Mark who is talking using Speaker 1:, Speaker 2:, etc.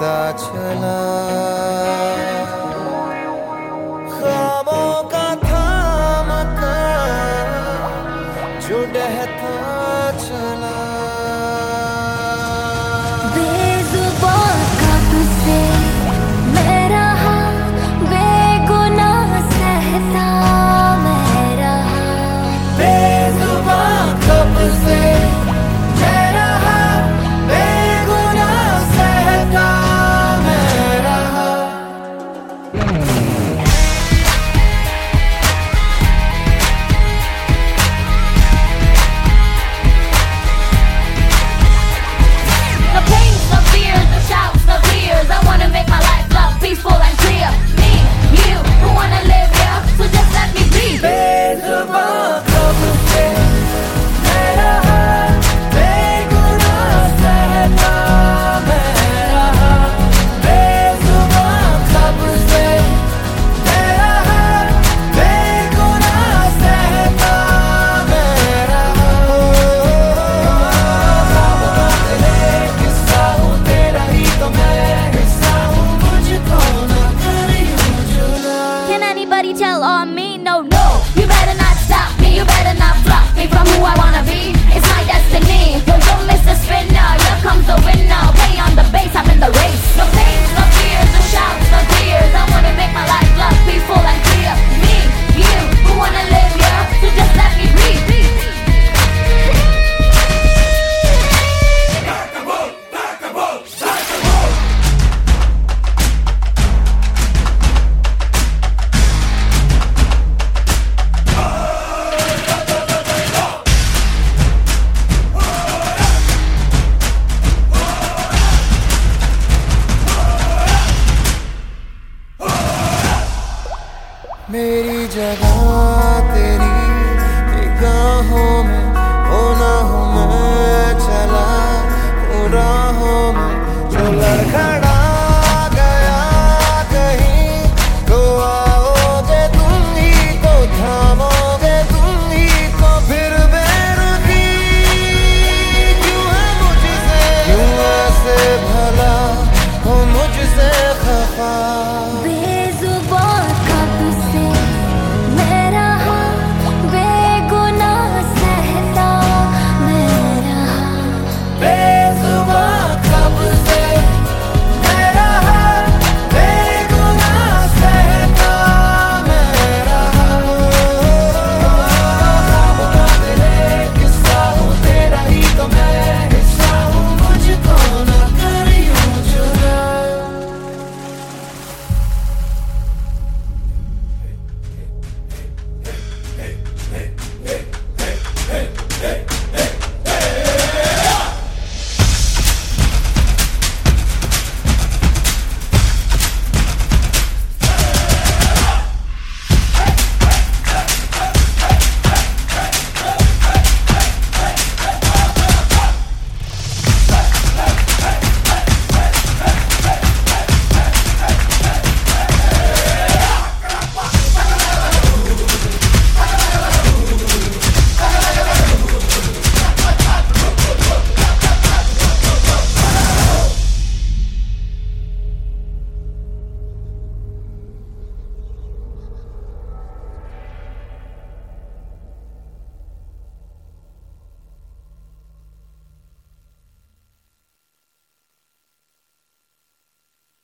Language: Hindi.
Speaker 1: बहता चला, ख्वाबों का थामता जो डहता चला।
Speaker 2: बेजुबान कब से मैं रहा, बेगुनाह सहता मैं रहा।
Speaker 1: बेजुबान कब से मैं रहा, बेगुनाह सहता मैं रहा।
Speaker 2: The pains, the fears, the shouts, the tears. I wanna make my life love peaceful and clear. Me, you, who wanna live here, so just let me be.
Speaker 1: बेजुबान कब से मैं रहा, बेगुनाह सहता मैं रहा। बेजुबान कब से मैं रहा, बेगुनाह सहता मैं रहा। किस्सा हूँ तेरा ही तो मैं हिस्सा हूँ, मुझको ना करियो जुदा।
Speaker 2: Can anybody tell on me? No, no. You better not stop me. You better not block me from who I wanna be. It's my destiny. Yo, don't miss the spinner. Here comes the winner. Play on the bass. I'm in the race. No pains, no fears, no shouts, no tears. I wanna make my life love peaceful and clear. Me, you, who wanna live here, so just let me breathe.
Speaker 1: मेरी जगह